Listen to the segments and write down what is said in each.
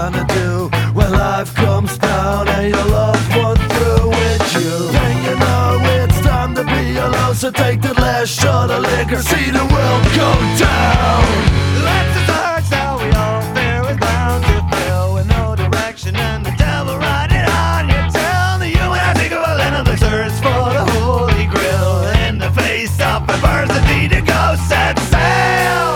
gonna do when life comes down and your loved one through with you? Then you know it's time to be alone, so take the last shot of liquor, see the world go down. Life's a search that we all fear is bound to fail, with no direction and the devil riding on your tail. The human I think of a land of the search for the Holy Grail, in the face of adversity to go set sail.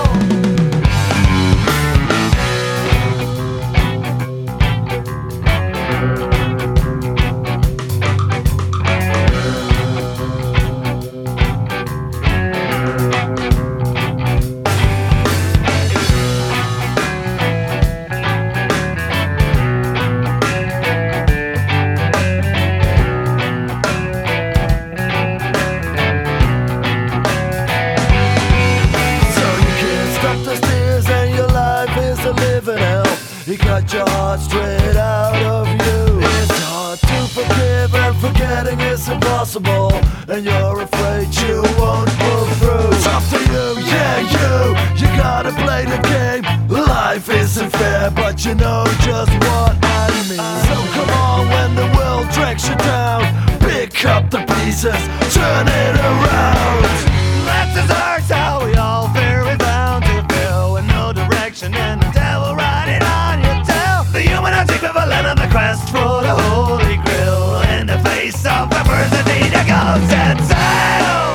You cut your heart straight out of you. It's hard to forgive and forgetting is impossible, and you're afraid you won't pull through. It's up to you, yeah you gotta play the game. Life isn't fair, but you know just what I mean. So come on, when the world drags you down, pick up the pieces, turn it around. Life's a search how we all fear is bound to fail, with no direction and the devil riding on your tail. The human equivalent of the quest for the Holy Grail, in the face of adversity to go set sail.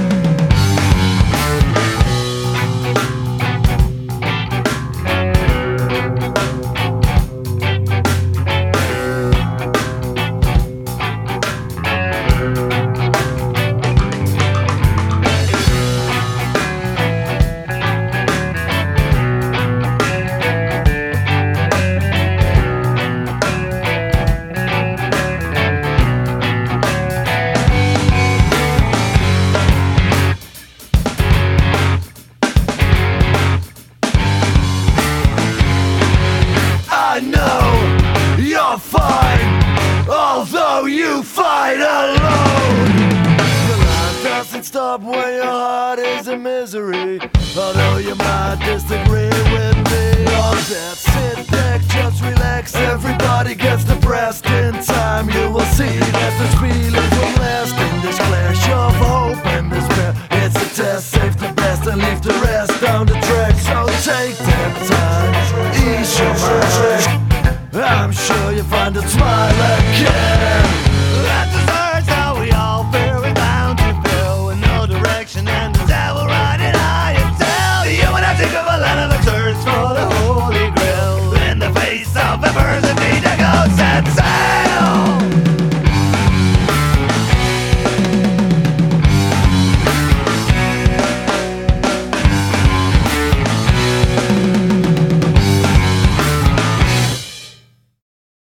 I know you're fine, although you fight alone. Your life doesn't stop when your heart is in misery, although you might disagree with me on that. Sit back, just relax, everybody gets depressed. In time you will see that this feeling will last. In this clash of hope and despair, it's a test, save the best and leave the rest down the track. So take that time, ease your mind, I'm sure you'll find a smile again. Life's a search how we all fear is bound to fail, with no direction and the devil riding on your tail. The human equivalent of the search for the Holy Grail, in the face of adversity